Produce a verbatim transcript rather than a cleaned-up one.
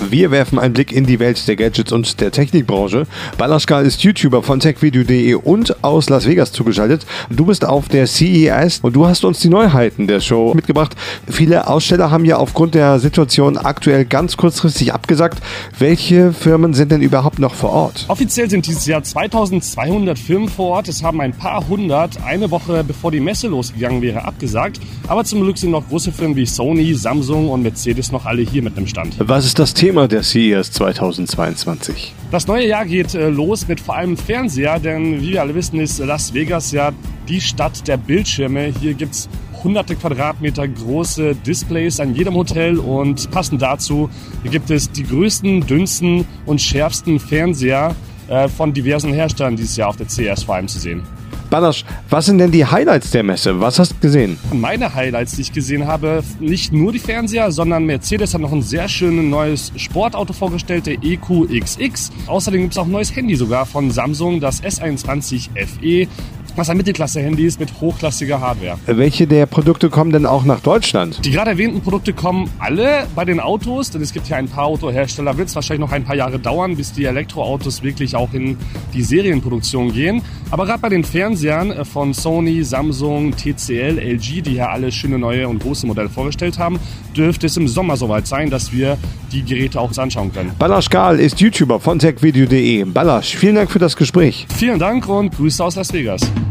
Wir werfen einen Blick in die Welt der Gadgets und der Technikbranche. Balaschka ist YouTuber von techvideo punkt de und aus Las Vegas zugeschaltet. Du bist auf der C E S und du hast uns die Neuheiten der Show mitgebracht. Viele Aussteller haben ja aufgrund der Situation aktuell ganz kurzfristig abgesagt. Welche Firmen sind denn überhaupt noch vor Ort? Offiziell sind dieses Jahr zweitausendzweihundert Firmen vor Ort. Es haben ein paar hundert eine Woche bevor die Messe losgegangen wäre abgesagt. Aber zum Glück sind noch große Firmen wie Sony, Samsung und Mercedes noch alle hier mit dem Stand. Was ist das Thema der C E S zweitausendzweiundzwanzig? Das neue Jahr geht äh, los mit vor allem Fernseher, denn wie wir alle wissen, ist Las Vegas ja die Stadt der Bildschirme. Hier gibt es hunderte Quadratmeter große Displays an jedem Hotel und passend dazu gibt es die größten, dünnsten und schärfsten Fernseher äh, von diversen Herstellern dieses Jahr auf der C E S vor allem zu sehen. Balasch, was sind denn die Highlights der Messe? Was hast du gesehen? Meine Highlights, die ich gesehen habe, nicht nur die Fernseher, sondern Mercedes hat noch ein sehr schönes neues Sportauto vorgestellt, der E Q X X. Außerdem gibt es auch ein neues Handy sogar von Samsung, das S einundzwanzig F E. Was ein Mittelklasse-Handy ist mit hochklassiger Hardware. Welche der Produkte kommen denn auch nach Deutschland? Die gerade erwähnten Produkte kommen alle bei den Autos, denn es gibt ja ein paar Autohersteller, wird es wahrscheinlich noch ein paar Jahre dauern, bis die Elektroautos wirklich auch in die Serienproduktion gehen. Aber gerade bei den Fernsehern von Sony, Samsung, T C L, L G, die ja alle schöne neue und große Modelle vorgestellt haben, dürfte es im Sommer soweit sein, dass wir die Geräte auch anschauen können. Balasch Gal ist YouTuber von techvideo punkt de. Balasch, vielen Dank für das Gespräch. Vielen Dank und Grüße aus Las Vegas.